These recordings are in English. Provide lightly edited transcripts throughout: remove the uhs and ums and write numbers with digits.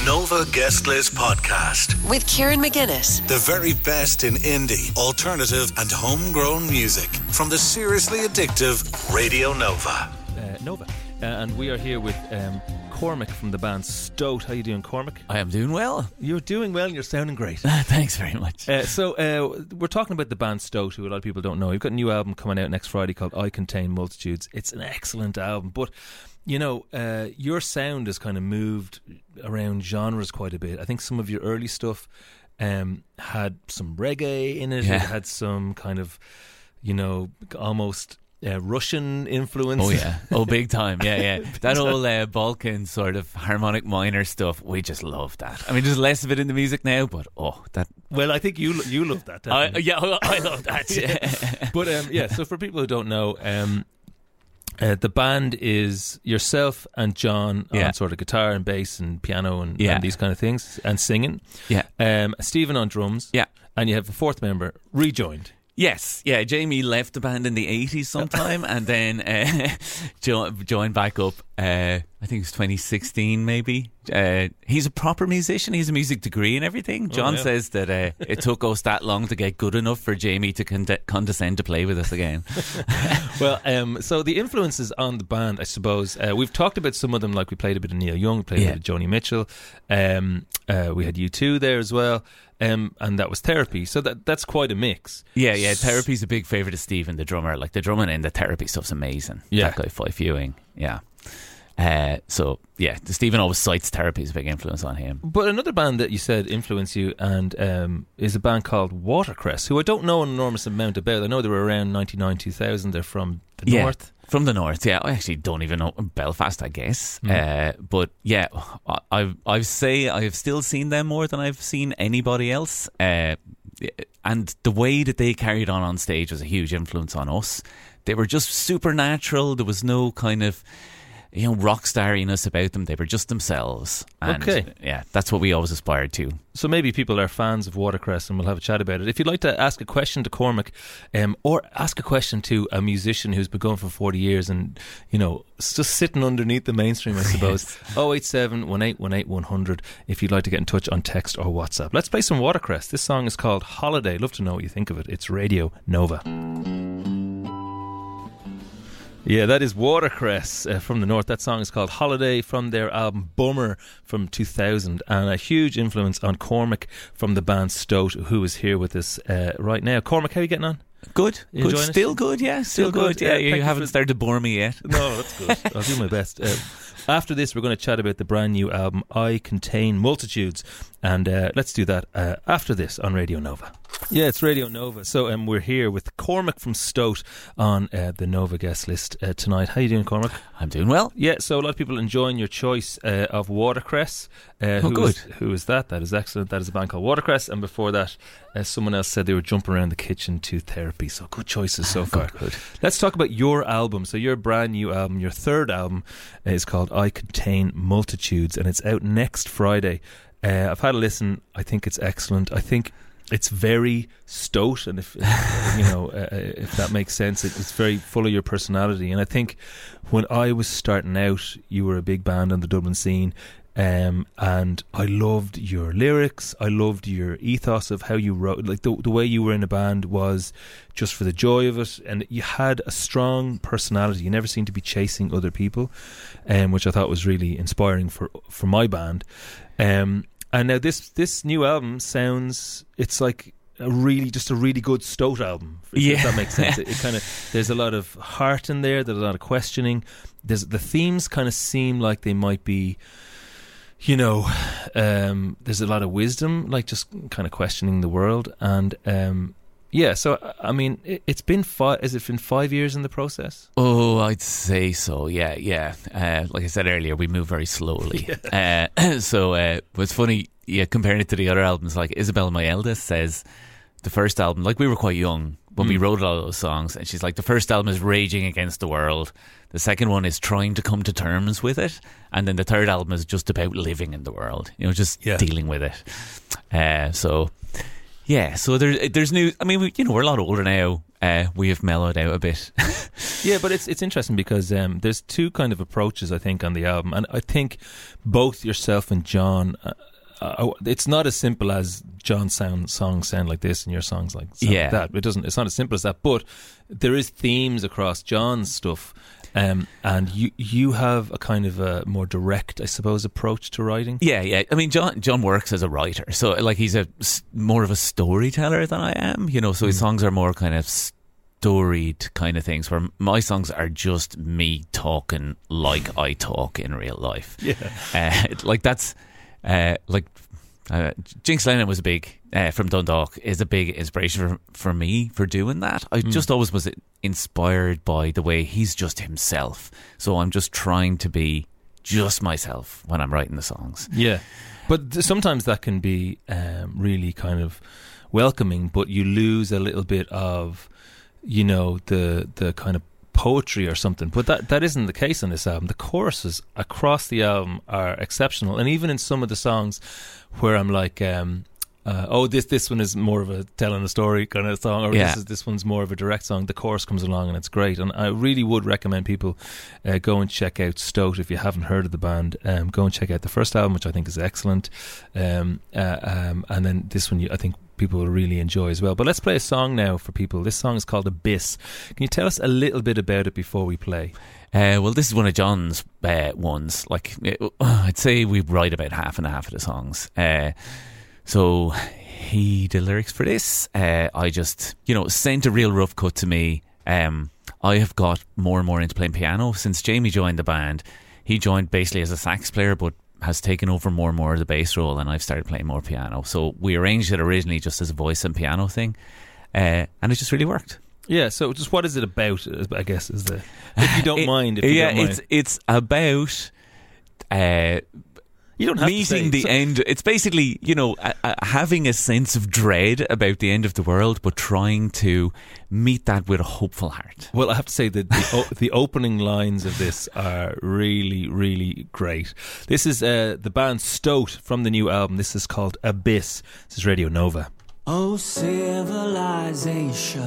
Nova Guest List Podcast with Kieran McGuinness. The very best in indie, alternative and homegrown music from the seriously addictive Radio Nova. And we are here with Cormac from the band Stoat. How you doing, Cormac? I am doing well. You're doing well and you're sounding great. Thanks very much. We're talking about the band Stoat, who a lot of people don't know. You've got a new album coming out next Friday called I Contain Multitudes. It's an excellent album, but you know, your sound has kind of moved around genres quite a bit. I think some of your early stuff had some reggae in it. Yeah. It had some kind of, you know, almost Russian influence. Oh yeah, big time. Yeah. That whole Balkan sort of harmonic minor stuff, we just love that. I mean, there's less of it in the music now, but that. Well, I think you love that. I love that. Yeah. But so for people who don't know, the band is yourself and John on sort of guitar and bass and piano and these kind of things, and singing. Yeah. Stephen on drums. Yeah. And you have a fourth member rejoined. Yes, yeah. Jamie left the band in the 80s sometime and then joined back up. I think it was 2016 maybe. He's a proper musician. He has a music degree and everything. John says that it took us that long to get good enough for Jamie to condescend to play with us again. Well, so the influences on the band, I suppose, we've talked about some of them, like we played a bit of Neil Young, played a bit of Joni Mitchell. We had U2 there as well. And that was Therapy, so that's quite a mix. Yeah. Therapy's a big favourite of Stephen, the drummer. Like the drumming in the Therapy stuff's amazing. Yeah, that guy Fife Ewing. Yeah. Stephen always cites Therapy as a big influence on him. But another band that you said influenced you and is a band called Watercress, who I don't know an enormous amount about. I know they were around 99, 2000. They're from the north. From the north, yeah. I actually don't even know Belfast, I guess. But yeah, I say I have still seen them more than I've seen anybody else. And the way that they carried on stage was a huge influence on us. They were just supernatural. There was no kind of, you know, rock starriness about them. They were just themselves. And yeah, that's what we always aspired to. So maybe people are fans of Watercress and we'll have a chat about it. If you'd like to ask a question to Cormac or ask a question to a musician who's been going for 40 years and, you know, it's just sitting underneath the mainstream, I suppose. 087 1818 100 if you'd like to get in touch on text or WhatsApp. Let's play some Watercress. This song is called Holiday. Love to know what you think of it. It's Radio Nova. Yeah, that is Watercress from the north. That song is called Holiday from their album Bummer from 2000, and a huge influence on Cormac from the band Stoat, who is here with us right now. Cormac, how are you getting on? Good. Still good, yeah. Still good. Yeah, you haven't started to bore me yet. No, that's good. I'll do my best. After this, we're going to chat about the brand new album I Contain Multitudes, and let's do that after this on Radio Nova. Yeah, it's Radio Nova. So we're here with Cormac from Stoat on the Nova guest list tonight. How you doing, Cormac? I'm doing well. Yeah, so a lot of people enjoying your choice of Watercress. Good. Who is that? That is excellent. That is a band called Watercress. And before that, someone else said they were jumping around the kitchen to Therapy. So good choices so far. Good. Let's talk about your album. So your brand new album, your third album, is called I Contain Multitudes, and it's out next Friday. I've had a listen. I think it's excellent. I think it's very Stoat, and if you know, if that makes sense, it's very full of your personality. And I think when I was starting out, you were a big band on the Dublin scene, and I loved your lyrics. I loved your ethos of how you wrote. Like the way you were in a band was just for the joy of it, and you had a strong personality. You never seemed to be chasing other people, which I thought was really inspiring for my band. And now this new album it's like a really good Stoat album, if that makes sense. It kind of, there's a lot of heart in there, there's a lot of questioning. The themes kind of seem like they might be, you know, there's a lot of wisdom, like just kind of questioning the world. And so I mean, it's been has it been 5 years in the process? Oh, I'd say so. Yeah. Like I said earlier, we move very slowly. So what's funny, comparing it to the other albums, like Isabel, my eldest, says the first album, like we were quite young when we wrote all those songs, and she's like, the first album is raging against the world, the second one is trying to come to terms with it, and then the third album is just about living in the world, you know, just dealing with it. So Yeah, so there's new. I mean, we're a lot older now. We have mellowed out a bit. Yeah, but it's interesting because there's two kind of approaches, I think, on the album, and I think both yourself and John. It's not as simple as John's songs sound like this and your songs like that. It's not as simple as that. But there is themes across John's stuff, and you have a kind of a more direct, I suppose, approach to writing. Yeah. I mean, John works as a writer, so like he's more of a storyteller than I am. So his songs are more kind of storied kind of things, where my songs are just me talking like I talk in real life. Yeah, like that's. Jinx Lennon was from Dundalk, is a big inspiration for me for doing that. I just always was inspired by the way he's just himself, so I'm just trying to be just myself when I'm writing the songs. Yeah, but sometimes that can be really kind of welcoming, but you lose a little bit of the kind of poetry or something, but that isn't the case on this album. The choruses across the album are exceptional, and even in some of the songs where I'm like, this one is more of a telling a story kind of song, or this one's more of a direct song, the chorus comes along and it's great. And I really would recommend people go and check out Stoat if you haven't heard of the band. Go and check out the first album, which I think is excellent, and then this one I think people will really enjoy as well. But let's play a song now for people. This song is called Abyss. Can you tell us a little bit about it before we play? Well, this is one of John's ones. Like, I'd say we write about half and half of the songs. So he did lyrics for this. I just, sent a real rough cut to me. I have got more and more into playing piano since Jamie joined the band. He joined basically as a sax player, but has taken over more and more of the bass role, and I've started playing more piano. So we arranged it originally just as a voice and piano thing, and it just really worked. Yeah. So just what is it about, I guess, if you don't mind. It's about you don't have meeting the end. It's basically, having a sense of dread about the end of the world, but trying to meet that with a hopeful heart. Well, I have to say that the opening lines of this are really, really great. This is the band Stoat from the new album. This is called Abyss. This is Radio Nova. Oh, civilization,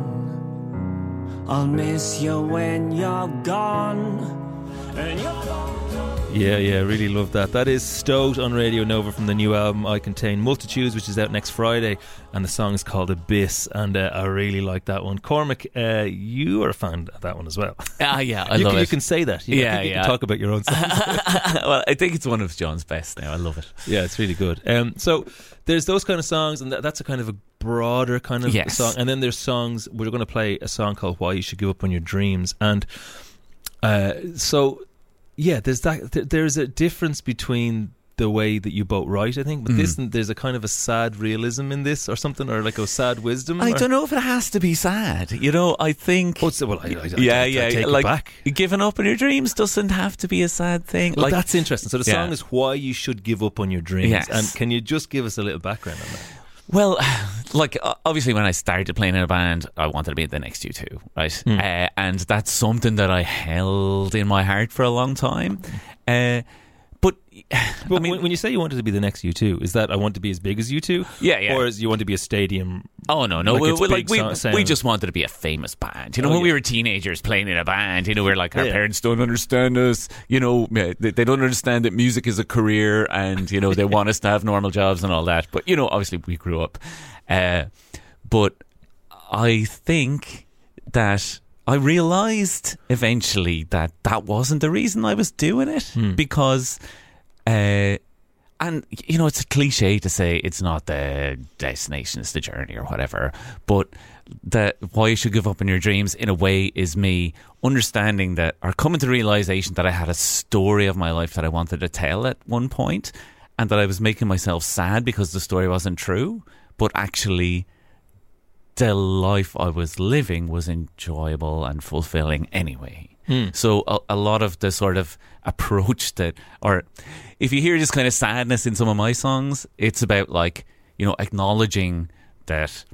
I'll miss you when you're gone. And you're gone. Yeah, really love that. That is Stoat on Radio Nova from the new album I Contain Multitudes, which is out next Friday, and the song is called Abyss, and I really like that one. Cormac, you are a fan of that one as well. Yeah, I love it. You can say that. You can talk about your own songs. Well, I think it's one of John's best now. I love it. Yeah, it's really good. So there's those kind of songs, and that's a kind of a broader kind of song, and then there's songs. We're going to play a song called Why You Should Give Up on Your Dreams, and yeah, there's a difference between the way that you both write, I think, but there's a kind of a sad realism in this, or something, or like a sad wisdom. I don't know if it has to be sad. I think. I take it back. Giving up on your dreams doesn't have to be a sad thing. Well, that's interesting. So the song is Why You Should Give Up on Your Dreams, yes. And can you just give us a little background on that? Well, obviously when I started playing in a band, I wanted to be the next U2, right? And that's something that I held in my heart for a long time. But I mean, when you say you wanted to be the next U2, is that I want to be as big as U2? Yeah. Or is you want to be a stadium? Oh no. We just wanted to be a famous band. When we were teenagers playing in a band, we were like, our parents don't understand us. They don't understand that music is a career, and they want us to have normal jobs and all that. But obviously we grew up. But I think that I realised eventually that wasn't the reason I was doing it, because and it's a cliche to say it's not the destination, it's the journey or whatever, but that Why You Should Give Up on Your Dreams in a way is me understanding that, or coming to the realisation that I had a story of my life that I wanted to tell at one point, and that I was making myself sad because the story wasn't true, but actually the life I was living was enjoyable and fulfilling anyway. So a lot of the sort of approach that, or if you hear this kind of sadness in some of my songs, it's about acknowledging that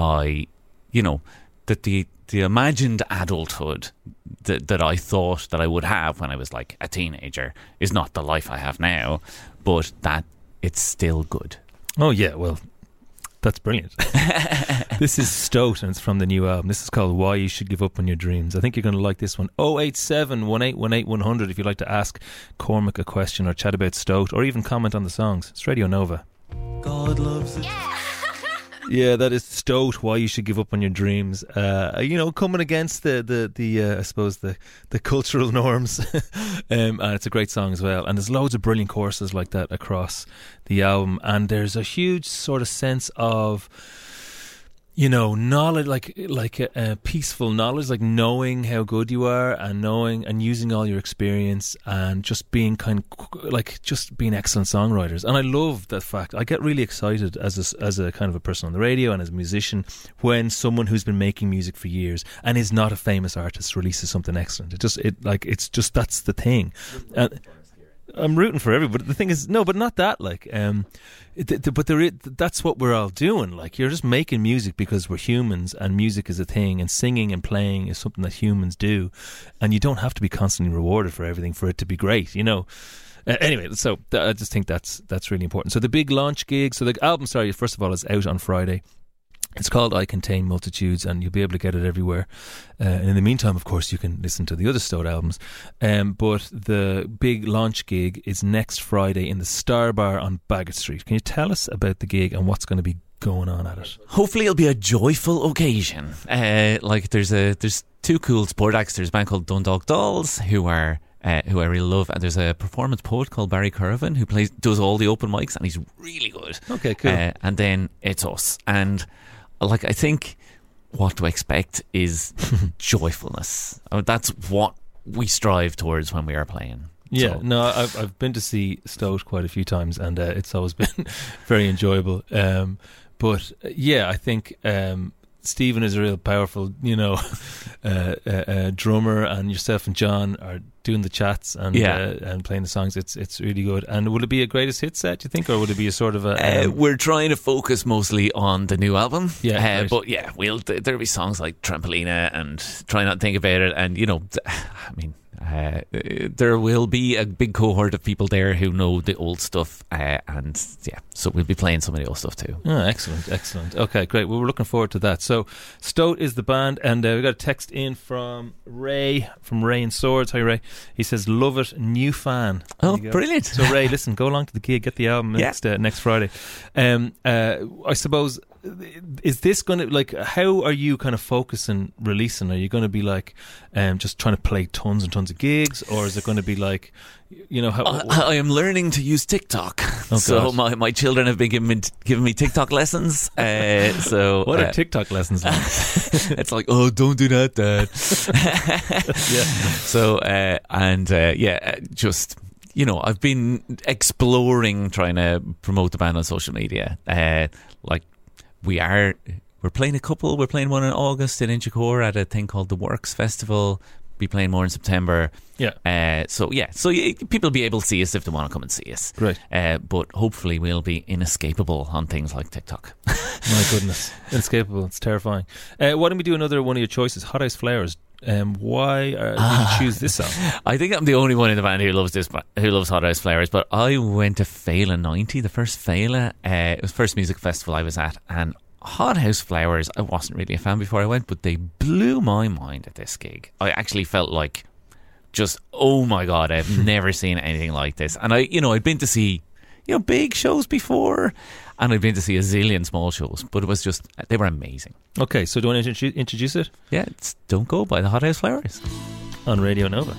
that the imagined adulthood that I thought that I would have when I was like a teenager is not the life I have now, but that it's still good. Oh yeah, well, That's brilliant. This is Stoat, and it's from the new album. This is called Why You Should Give Up on Your Dreams. I think you're going to like this one. 087 1818 100 if you'd like to ask Cormac a question or chat about Stoat or even comment on the songs. It's Radio Nova. God loves it. Yeah, that is Stoat, Why You Should Give Up on Your Dreams. Coming against the I suppose the cultural norms. And it's a great song as well. And there's loads of brilliant choruses like that across the album. And there's a huge sort of sense of, knowledge, like a peaceful knowledge, like knowing how good you are and knowing and using all your experience and just being just being excellent songwriters. And I love that fact. I get really excited as a kind of a person on the radio and as a musician when someone who's been making music for years and is not a famous artist releases something excellent. It's just that's the thing. I'm rooting for everybody. The thing is, no, but not that. That's what we're all doing. Like, you're just making music because we're humans, and music is a thing, and singing and playing is something that humans do, and you don't have to be constantly rewarded for everything for it to be great. Anyway, so I just think that's really important. So the big launch gig. So the album, first of all, is out on Friday. It's called I Contain Multitudes, and you'll be able to get it everywhere. And in the meantime, of course, you can listen to the other Stoat albums. But the big launch gig is next Friday in the Star Bar on Baggot Street. Can you tell us about the gig and what's going to be going on at it? Hopefully it'll be a joyful occasion. There's two cool sport acts. There's a band called Dundalk Dolls who I really love, and there's a performance poet called Barry Curvin who does all the open mics, and he's really good. Okay, cool. And then it's us, and I think what to expect is joyfulness. That's what we strive towards when we are playing. Yeah, no, I've been to see Stoat quite a few times, and it's always been very enjoyable. But yeah, I think Stephen is a real powerful, drummer, and yourself and John are doing the chats and playing the songs. It's really good. And will it be a greatest hit set, do you think, or would it be a sort of a? We're trying to focus mostly on the new album. Yeah, right. But yeah, there'll be songs like Trampolina and Try Not to Think About It, and there will be a big cohort of people there who know the old stuff, and yeah, so we'll be playing some of the old stuff too. Oh, excellent. Okay, great. Well, we're looking forward to that. So Stoat is the band, and we got a text in from Ray and Swords. Hi Ray. He says, love it, new fan. Oh, brilliant. So Ray, listen, go along to the gig, get the album next Friday. I suppose, is this going to, how are you kind of focusing releasing? Are you going to be just trying to play tons and tons of gigs, or is it going to be how I am learning to use TikTok. Oh, so my children have been giving me TikTok lessons. So what are TikTok lessons like? It's like, oh, don't do that, Dad. Yeah. So just I've been exploring trying to promote the band on social media. We're playing a couple. We're playing one in August in Inchicore at a thing called the Works Festival. Be playing more in September. Yeah. So people will be able to see us if they want to come and see us. Great. But hopefully we'll be inescapable on things like TikTok. My goodness, inescapable. It's terrifying. Why don't we do another one of your choices? Hot House Flowers. Why did you choose this song? I think I'm the only one in the band who loves Hot House Flowers. But I went to Fela 90, the first Fela. It was the first music festival I was at, and Hot House Flowers, I wasn't really a fan before I went, but they blew my mind at this gig. I actually felt like oh my God, I've never seen anything like this. And I'd been to see big shows before, and I'd been to see a zillion small shows, but it was they were amazing. Okay, so do you want to introduce it? Yeah, it's Don't Go by the Hot House Flowers on Radio Nova.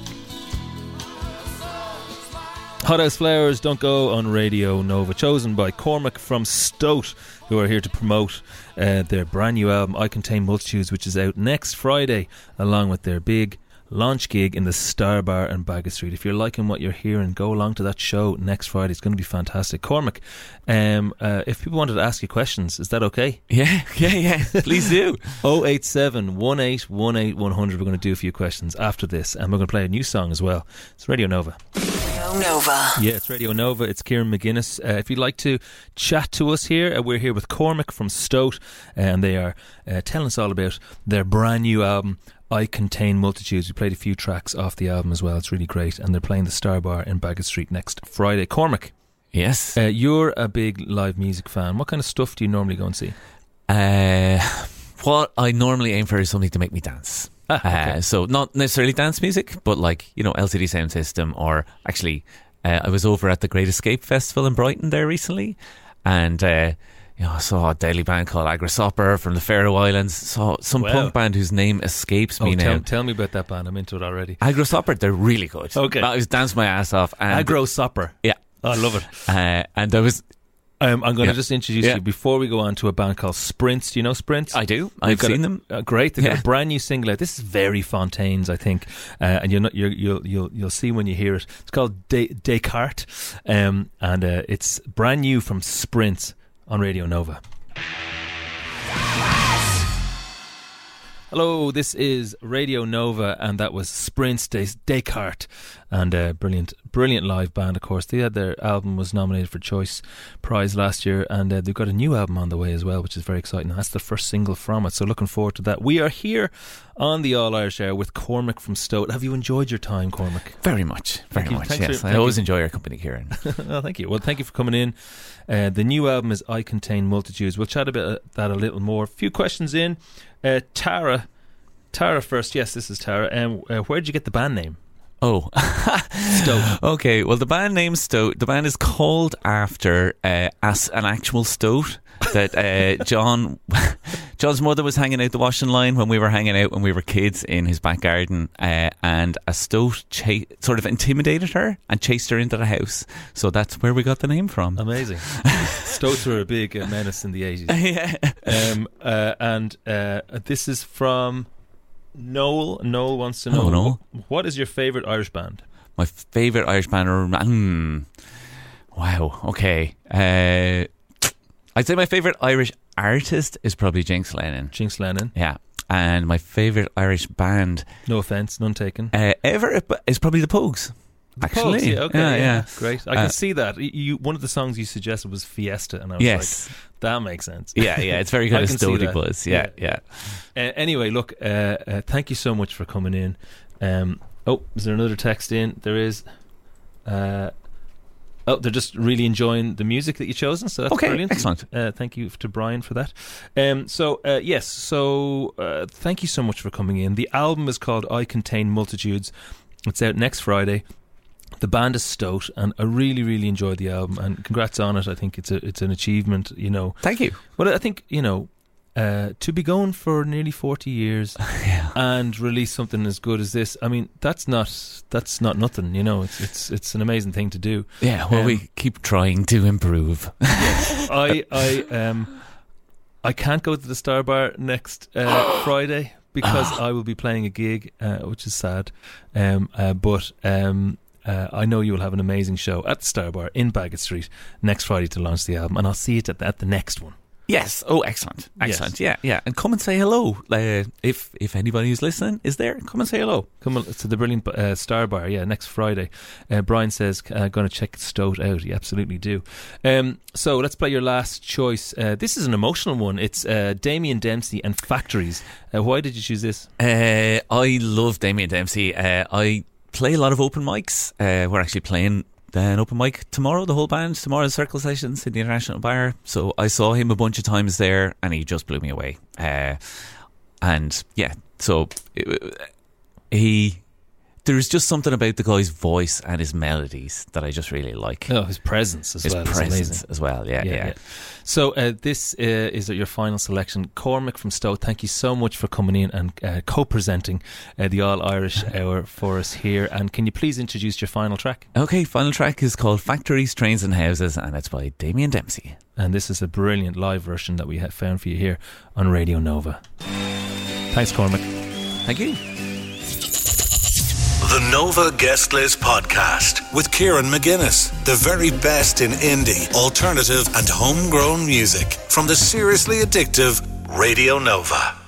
Hot House Flowers, Don't Go on Radio Nova, chosen by Cormac from Stoat, who are here to promote their brand new album I Contain Multitudes, which is out next Friday, along with their big launch gig in the Star Bar in Baggot Street. If you're liking what you're hearing, go along to that show next Friday. It's going to be fantastic. Cormac, if people wanted to ask you questions, is that okay? Yeah, please do. 087 1818 100. We're going to do a few questions after this, and we're going to play a new song as well. It's Radio Nova. Nova. Yeah, it's Radio Nova. It's Kieran McGuinness. If you'd like to chat to us here, we're here with Cormac from Stoat, and they are telling us all about their brand new album I Contain Multitudes. We played a few tracks off the album as well. It's really great, and they're playing the Star Bar in Baggot Street next Friday. Cormac. Yes. You're a big live music fan. What kind of stuff do you normally go and see? What I normally aim for is something to make me dance. Okay. So not necessarily dance music, but like, LCD Sound System, or actually, I was over at the Great Escape Festival in Brighton there recently, and I saw a daily band called Agrasopper from the Faroe Islands. Saw some punk band whose name escapes me now. Tell me about that band. I'm into it already. Agrasopper, they're really good. Okay. I was dancing my ass off. And Agrasopper. Yeah. Oh, I love it. And I was... I'm going to just introduce you before we go on to a band called Sprints. Do you know Sprints? I do. I've seen them. Great. They've got a brand new single out. This is very Fontaines, I think, and you'll see when you hear it. It's called Descartes, and it's brand new from Sprints on Radio Nova. Hello, this is Radio Nova, and that was Sprints Descartes, and brilliant live band, of course. They had their album was nominated for Choice Prize last year, and they've got a new album on the way as well, which is very exciting. That's the first single from it, so looking forward to that. We are here on the All Irish Hour with Cormac from Stoat. Have you enjoyed your time, Cormac? Very much, very much. Yes, I always enjoy your company, Kieran. Oh, thank you. Well, thank you for coming in. The new album is I Contain Multitudes. We'll chat about that a little more. A few questions in. Tara first. Yes, this is Tara. Where did you get the band name? Oh, Stoat. Okay, well, the band name Stoat, the band is called after an actual stoat that John's mother was hanging out the washing line when we were hanging out when we were kids in his back garden, and a stoat sort of intimidated her and chased her into the house. So that's where we got the name from. Amazing. Stoats were a big menace in the 80s. Yeah. And this is from Noel. Noel wants to know, Noel. What is your favourite Irish band? My favourite Irish band. Wow. Okay. I'd say my favourite Irish artist is probably Jinx Lennon. Jinx Lennon. Yeah. And my favourite Irish band, no offence, none taken, ever, is probably the Pogues. Actually, Pogues, okay, yeah. Great. I can see that. One of the songs you suggested was Fiesta, and I was like, that makes sense. Yeah, it's very kind of stoaty buzz. Yeah. Anyway, look, thank you so much for coming in. Is there another text in? There is. They're just really enjoying the music that you've chosen, so that's brilliant. Excellent. Thank you to Brian for that. Thank you so much for coming in. The album is called I Contain Multitudes. It's out next Friday. The band is Stoat, and I really, really enjoyed the album, and congrats on it. I think it's an achievement, Thank you. Well, I think, to be going for nearly 40 years and release something as good as this, I mean, that's not nothing, it's an amazing thing to do. Yeah, well, we keep trying to improve. Yes, I can't go to the Star Bar next Friday because I will be playing a gig, which is sad, but I know you will have an amazing show at the Star Bar in Baggot Street next Friday to launch the album, and I'll see it at the next one. Yes. Oh, excellent. Yes. Yeah. And come and say hello. If anybody who's listening is there, come and say hello. Come to the brilliant Star Bar, next Friday. Brian says, going to check Stoat out. You absolutely do. So let's play your last choice. This is an emotional one. It's Damien Dempsey and Factories. Why did you choose this? I love Damien Dempsey. I play a lot of open mics. We're actually playing an open mic tomorrow, the whole band, tomorrow's Circle Sessions in the International Bar. So I saw him a bunch of times there, and he just blew me away. There's just something about the guy's voice and his melodies that I just really like. Oh, his presence as well. His presence as well, yeah. So this is your final selection. Cormac from Stoat, thank you so much for coming in and co-presenting the All Irish Hour for us here. And can you please introduce your final track? Okay, final track is called Factories, Trains and Houses, and it's by Damien Dempsey. And this is a brilliant live version that we have found for you here on Radio Nova. Thanks, Cormac. Thank you. The Nova Guest List Podcast with Kieran McGuinness. The very best in indie, alternative and homegrown music from the seriously addictive Radio Nova.